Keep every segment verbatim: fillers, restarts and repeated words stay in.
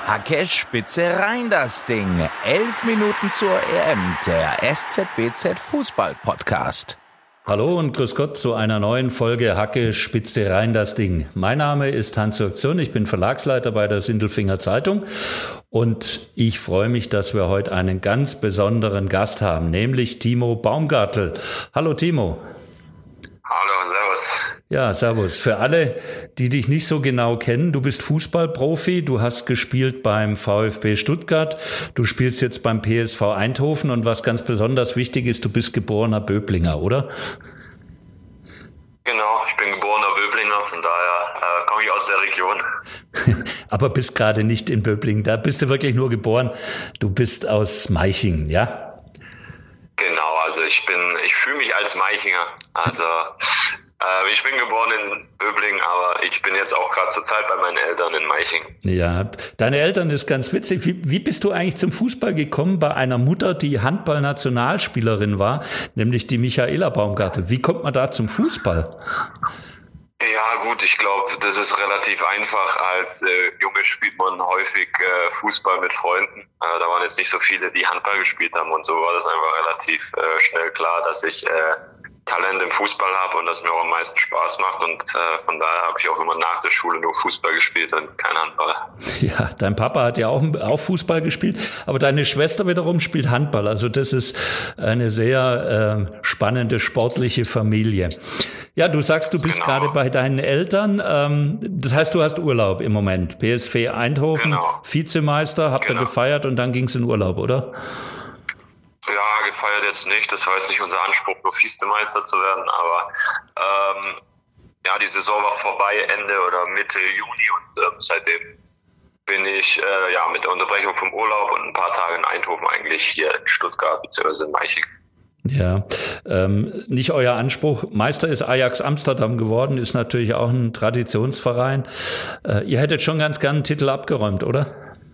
Hacke Spitze rein das Ding. Elf Minuten zur E M, der S Z B Z Fußball Podcast. Hallo und grüß Gott zu einer neuen Folge Hacke Spitze rein das Ding. Mein Name ist Hans-Jörg Zürn, ich bin Verlagsleiter bei der Sindelfinger Zeitung und ich freue mich, dass wir heute einen ganz besonderen Gast haben, nämlich Timo Baumgartl. Hallo Timo. Hallo, servus. Ja, servus. Für alle, die dich nicht so genau kennen, du bist Fußballprofi, du hast gespielt beim VfB Stuttgart, du spielst jetzt beim P S V Eindhoven und was ganz besonders wichtig ist, du bist geborener Böblinger, oder? Genau, ich bin geborener Böblinger, von daher äh, komme ich aus der Region. Aber bist gerade nicht in Böblingen, da bist du wirklich nur geboren, du bist aus Meichingen, ja? Genau, also ich bin, ich fühle mich als Meichinger, also äh, ich bin geboren in Böblingen, aber ich bin jetzt auch gerade zur Zeit bei meinen Eltern in Meichingen. Ja, deine Eltern ist ganz witzig. Wie, wie bist du eigentlich zum Fußball gekommen bei einer Mutter, die Handball-Nationalspielerin war, nämlich die Michaela Baumgartl? Wie kommt man da zum Fußball? Ja gut, ich glaube, das ist relativ einfach. Als äh, Junge spielt man häufig äh, Fußball mit Freunden. Äh, da waren jetzt nicht so viele, die Handball gespielt haben und so war das einfach relativ äh, schnell klar, dass ich äh, Talent im Fußball habe und das mir auch am meisten Spaß macht und äh, von daher habe ich auch immer nach der Schule nur Fußball gespielt und kein Handball. Ja, dein Papa hat ja auch, auch Fußball gespielt, aber deine Schwester wiederum spielt Handball. Also das ist eine sehr äh, spannende sportliche Familie. Ja, du sagst, du bist genau. gerade bei deinen Eltern. Ähm, das heißt, du hast Urlaub im Moment. P S V Eindhoven, genau. Vizemeister, habt genau. ihr gefeiert und dann ging es in Urlaub, oder? Ja, gefeiert jetzt nicht. Das war jetzt nicht unser Anspruch, nur Vizemeister zu werden. Aber ähm, ja, die Saison war vorbei Ende oder Mitte Juni und ähm, seitdem bin ich äh, ja mit der Unterbrechung vom Urlaub und ein paar Tage in Eindhoven eigentlich hier in Stuttgart bzw. in Meichingen. Ja, ähm, nicht euer Anspruch. Meister ist Ajax Amsterdam geworden, ist natürlich auch ein Traditionsverein. Äh, ihr hättet schon ganz gern einen Titel abgeräumt, oder?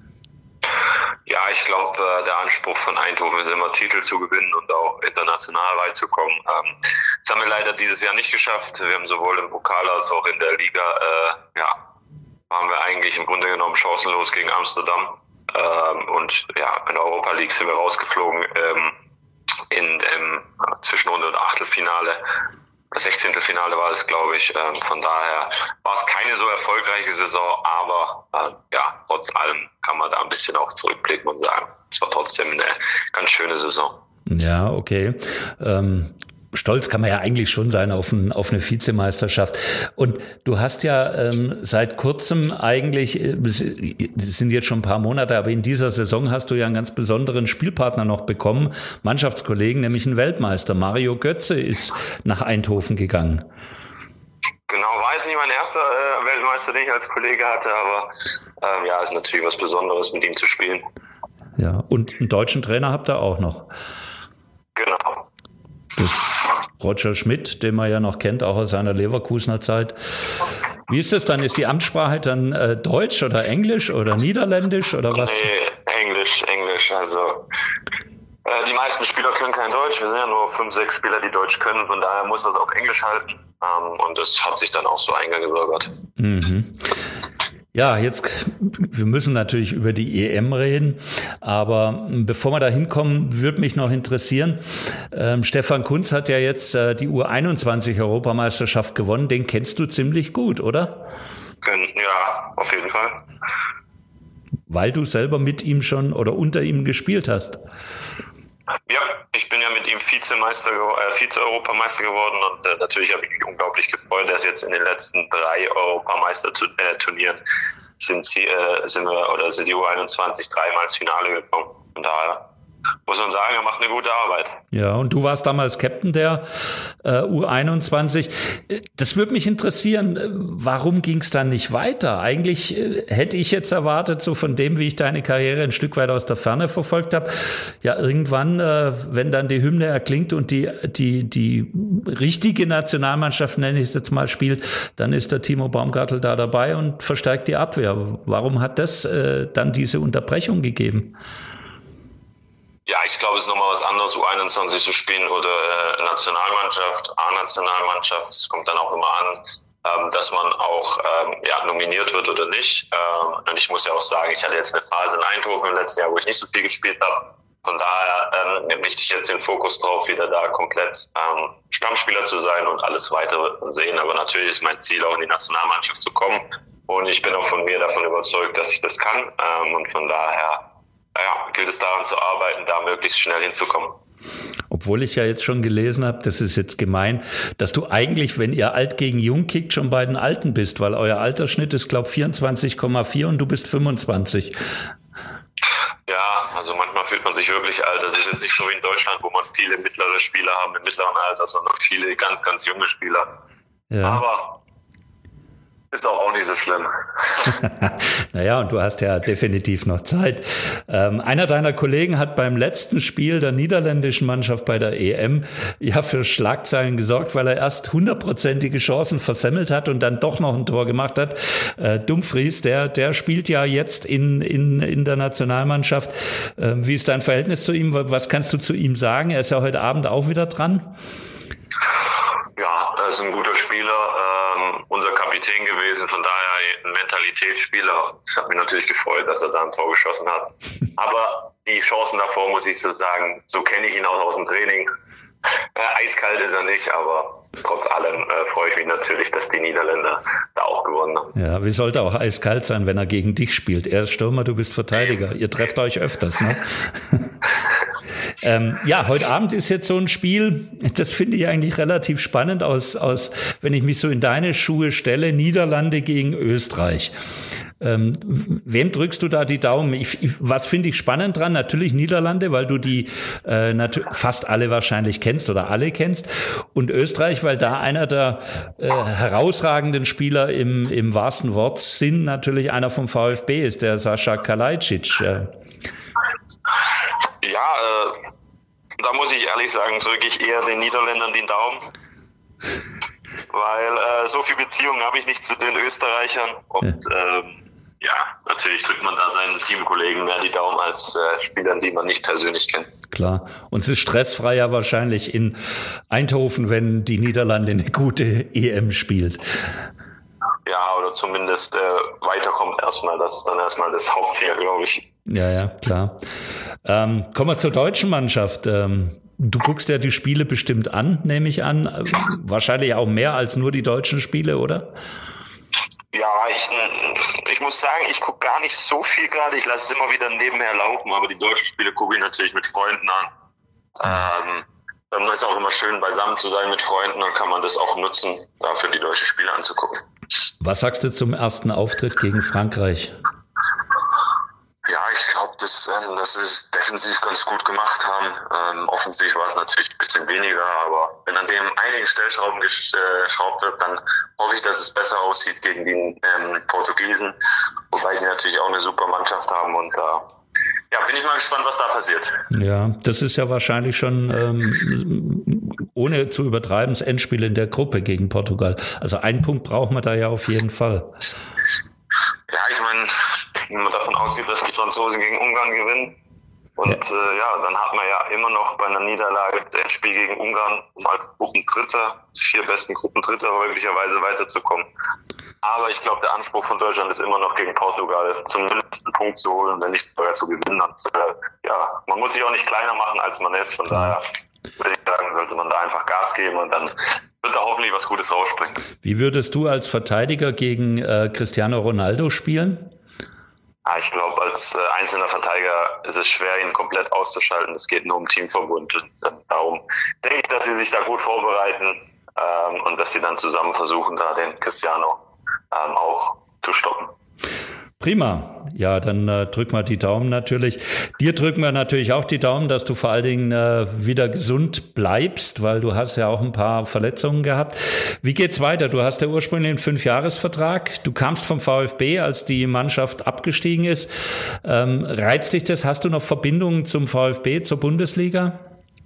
Ja, ich glaube, äh, der Anspruch von Eindhoven ist immer, Titel zu gewinnen und auch international weit zu kommen. Ähm, das haben wir leider dieses Jahr nicht geschafft. Wir haben sowohl im Pokal als auch in der Liga, äh, ja, waren wir eigentlich im Grunde genommen chancenlos gegen Amsterdam. Ähm, und ja, in der Europa League sind wir rausgeflogen. Ähm, in dem Zwischenrunde und Achtelfinale, das Sechzehntelfinale war es, glaube ich. Ähm, von daher war es keine so erfolgreiche Saison, aber äh, ja, trotz allem kann man da ein bisschen auch zurückblicken und sagen, es war trotzdem eine ganz schöne Saison. Ja, okay. Ähm Stolz kann man ja eigentlich schon sein auf, ein, auf eine Vizemeisterschaft. Und du hast ja ähm, seit kurzem eigentlich, das sind jetzt schon ein paar Monate, aber in dieser Saison hast du ja einen ganz besonderen Spielpartner noch bekommen, Mannschaftskollegen, nämlich einen Weltmeister. Mario Götze ist nach Eindhoven gegangen. Genau, war jetzt nicht mein erster äh, Weltmeister, den ich als Kollege hatte, aber ähm, ja, ist natürlich was Besonderes, mit ihm zu spielen. Ja, und einen deutschen Trainer habt ihr auch noch. Genau. Das Roger Schmidt, den man ja noch kennt, auch aus seiner Leverkusener Zeit. Wie ist das dann? Ist die Amtssprache dann äh, Deutsch oder Englisch oder Niederländisch oder was? Nee, Englisch, Englisch. Also äh, die meisten Spieler können kein Deutsch. Wir sind ja nur fünf, sechs Spieler, die Deutsch können. Von daher muss das auf Englisch halten. Ähm, und das hat sich dann auch so eingesorgt. Mhm. Ja, jetzt, wir müssen natürlich über die E M reden, aber bevor wir da hinkommen, würde mich noch interessieren, ähm, Stefan Kuntz hat ja jetzt äh, die U einundzwanzig Europameisterschaft gewonnen, den kennst du ziemlich gut, oder? Ja, auf jeden Fall. Weil du selber mit ihm schon oder unter ihm gespielt hast. Ja, ich bin ja mit ihm Vizemeister, äh, Vize-Europameister geworden und äh, natürlich habe ich mich unglaublich gefreut, dass jetzt in den letzten drei Europameisterturnieren sind sie, äh, sind wir oder sind die U einundzwanzig dreimal ins Finale gekommen. Von daher muss man sagen, er macht eine gute Arbeit. Ja, und du warst damals Captain der äh, U einundzwanzig. Das würde mich interessieren, warum ging es dann nicht weiter? Eigentlich äh, hätte ich jetzt erwartet, so von dem, wie ich deine Karriere ein Stück weit aus der Ferne verfolgt habe, ja irgendwann, äh, wenn dann die Hymne erklingt und die, die, die richtige Nationalmannschaft, nenne ich es jetzt mal, spielt, dann ist der Timo Baumgartl da dabei und verstärkt die Abwehr. Warum hat das äh, dann diese Unterbrechung gegeben? Ja, ich glaube, es ist nochmal was anderes, U einundzwanzig zu spielen oder äh, Nationalmannschaft, A-Nationalmannschaft. Es kommt dann auch immer an, ähm, dass man auch ähm, ja, nominiert wird oder nicht. Ähm, und ich muss ja auch sagen, ich hatte jetzt eine Phase in Eindhoven im letzten Jahr, wo ich nicht so viel gespielt habe. Von daher ähm, richte ich jetzt den Fokus drauf, wieder da komplett ähm, Stammspieler zu sein und alles weitere wird man sehen. Aber natürlich ist mein Ziel, auch in die Nationalmannschaft zu kommen. Und ich bin auch von mir davon überzeugt, dass ich das kann. Ähm, und von daher ja, gilt es daran zu arbeiten, da möglichst schnell hinzukommen. Obwohl ich ja jetzt schon gelesen habe, das ist jetzt gemein, dass du eigentlich, wenn ihr alt gegen jung kickt, schon bei den Alten bist, weil euer Altersschnitt ist, glaube ich, vierundzwanzig Komma vier und du bist fünfundzwanzig. Ja, also manchmal fühlt man sich wirklich alt. Das ist jetzt nicht so wie in Deutschland, wo man viele mittlere Spieler haben im mittleren Alter, sondern viele ganz, ganz junge Spieler. Ja. Aber ist auch, auch nicht so schlimm. Naja, und du hast ja definitiv noch Zeit. Ähm, einer deiner Kollegen hat beim letzten Spiel der niederländischen Mannschaft bei der E M ja für Schlagzeilen gesorgt, weil er erst hundertprozentige Chancen versemmelt hat und dann doch noch ein Tor gemacht hat. Äh, Dumfries, der, der spielt ja jetzt in, in, in der Nationalmannschaft. Äh, wie ist dein Verhältnis zu ihm? Was kannst du zu ihm sagen? Er ist ja heute Abend auch wieder dran. Ja, er ist ein guter Spieler, ähm, unser Kapitän gewesen, von daher ein Mentalitätsspieler. Es hat mich natürlich gefreut, dass er da ein Tor geschossen hat. Aber die Chancen davor, muss ich so sagen, so kenne ich ihn auch aus dem Training. Äh, eiskalt ist er nicht, aber trotz allem äh, freue ich mich natürlich, dass die Niederländer da auch gewonnen haben. Ja, wie sollte auch eiskalt sein, wenn er gegen dich spielt? Er ist Stürmer, du bist Verteidiger. Ihr trefft euch öfters, ne? ähm, ja, heute Abend ist jetzt so ein Spiel, das finde ich eigentlich relativ spannend, aus, aus, wenn ich mich so in deine Schuhe stelle, Niederlande gegen Österreich. Ähm, wem drückst du da die Daumen? Ich, ich, was finde ich spannend dran? Natürlich Niederlande, weil du die äh, nat- fast alle wahrscheinlich kennst oder alle kennst. Und Österreich, weil da einer der äh, herausragenden Spieler im, im wahrsten Wortsinn natürlich einer vom VfB ist, der Sascha Kalajdzic. Äh. Ja, äh, da muss ich ehrlich sagen, drücke ich eher den Niederländern den Daumen. Weil äh, so viel Beziehung habe ich nicht zu den Österreichern. Und ja. ähm, Ja, natürlich drückt man da seinen Teamkollegen mehr die Daumen als äh, Spielern, die man nicht persönlich kennt. Klar. Und es ist stressfreier wahrscheinlich in Eindhoven, wenn die Niederlande eine gute E M spielt. Ja, oder zumindest äh, weiterkommt erstmal. Das ist dann erstmal das Hauptziel, glaube ich. Ja, ja, klar. Ähm, kommen wir zur deutschen Mannschaft. Ähm, du guckst ja die Spiele bestimmt an, nehme ich an. Wahrscheinlich auch mehr als nur die deutschen Spiele, oder? Ja, ich, ich muss sagen, ich gucke gar nicht so viel gerade. Ich lasse es immer wieder nebenher laufen, aber die deutschen Spiele gucke ich natürlich mit Freunden an. Ähm, dann ist es auch immer schön, beisammen zu sein mit Freunden, dann kann man das auch nutzen, dafür die deutschen Spiele anzugucken. Was sagst du zum ersten Auftritt gegen Frankreich? Ja, ich glaube, dass, ähm, dass wir es defensiv ganz gut gemacht haben. Ähm, offensiv war es natürlich ein bisschen weniger, aber wenn an dem einigen Stellschrauben geschraubt wird, dann hoffe ich, dass es besser aussieht gegen die ähm, Portugiesen, wobei sie natürlich auch eine super Mannschaft haben und da äh, ja, bin ich mal gespannt, was da passiert. Ja, das ist ja wahrscheinlich schon, ähm, ohne zu übertreiben, das Endspiel in der Gruppe gegen Portugal. Also einen Punkt braucht man da ja auf jeden Fall. Ja, ich meine, wenn man davon ausgeht, dass die Franzosen gegen Ungarn gewinnen und ja, äh, ja dann hat man ja immer noch bei einer Niederlage das Endspiel gegen Ungarn, um als Gruppendritter, vier besten Gruppendritter möglicherweise weiterzukommen. Aber ich glaube, der Anspruch von Deutschland ist immer noch gegen Portugal zumindest einen Punkt zu holen, wenn nicht sogar zu gewinnen. Und, äh, ja, man muss sich auch nicht kleiner machen, als man ist. Von daher würde ich sagen, sollte man da einfach Gas geben und dann wird da hoffentlich was Gutes rausspringen. Wie würdest du als Verteidiger gegen äh, Cristiano Ronaldo spielen? Ja, ich glaube, als äh, einzelner Verteidiger ist es schwer, ihn komplett auszuschalten. Es geht nur um Teamverbund. Und darum denke ich, dass sie sich da gut vorbereiten ähm, und dass sie dann zusammen versuchen, da den Cristiano ähm, auch zu stoppen. Prima. Ja, dann äh, drücken wir die Daumen natürlich. Dir drücken wir natürlich auch die Daumen, dass du vor allen Dingen äh, wieder gesund bleibst, weil du hast ja auch ein paar Verletzungen gehabt. Wie geht's weiter? Du hast ja ursprünglich einen Fünfjahresvertrag. Du kamst vom VfB, als die Mannschaft abgestiegen ist. Ähm, reizt dich das? Hast du noch Verbindungen zum VfB, zur Bundesliga?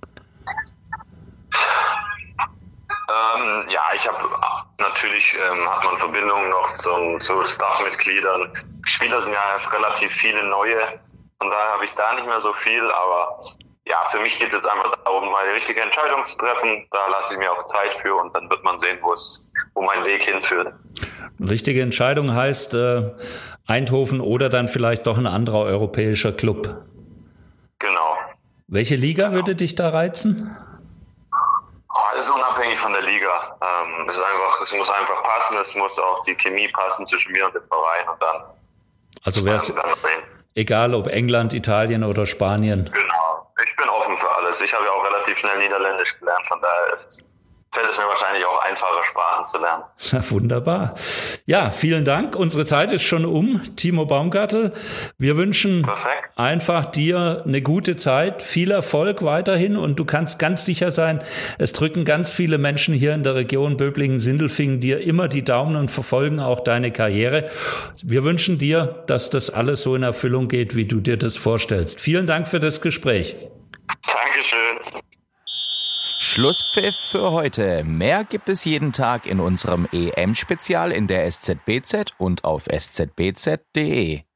Ähm, ja, ich habe natürlich ähm, hat man Verbindungen noch zum, zu Staffmitgliedern. Spieler sind ja erst relativ viele neue, von daher habe ich da nicht mehr so viel, aber ja, für mich geht es einfach darum, mal die richtige Entscheidung zu treffen. Da lasse ich mir auch Zeit für und dann wird man sehen, wo es, wo wo mein Weg hinführt. Richtige Entscheidung heißt äh, Eindhoven oder dann vielleicht doch ein anderer europäischer Club. Genau. Welche Liga genau. würde dich da reizen? Oh, es ist unabhängig von der Liga. Ähm, es ist einfach, es muss einfach passen, es muss auch die Chemie passen zwischen mir und dem Verein und dann. Also wäre es egal, ob England, Italien oder Spanien. Genau. Ich bin offen für alles. Ich habe ja auch relativ schnell Niederländisch gelernt, von daher ist es fällt es mir wahrscheinlich auch einfacher, Sprachen zu lernen. Ja, wunderbar. Ja, vielen Dank. Unsere Zeit ist schon um. Timo Baumgartel, wir wünschen Perfekt. einfach dir eine gute Zeit, viel Erfolg weiterhin und du kannst ganz sicher sein, es drücken ganz viele Menschen hier in der Region Böblingen-Sindelfingen dir immer die Daumen und verfolgen auch deine Karriere. Wir wünschen dir, dass das alles so in Erfüllung geht, wie du dir das vorstellst. Vielen Dank für das Gespräch. Dankeschön. Schlusspfiff für heute. Mehr gibt es jeden Tag in unserem E M-Spezial in der S Z B Z und auf s z b z punkt d e.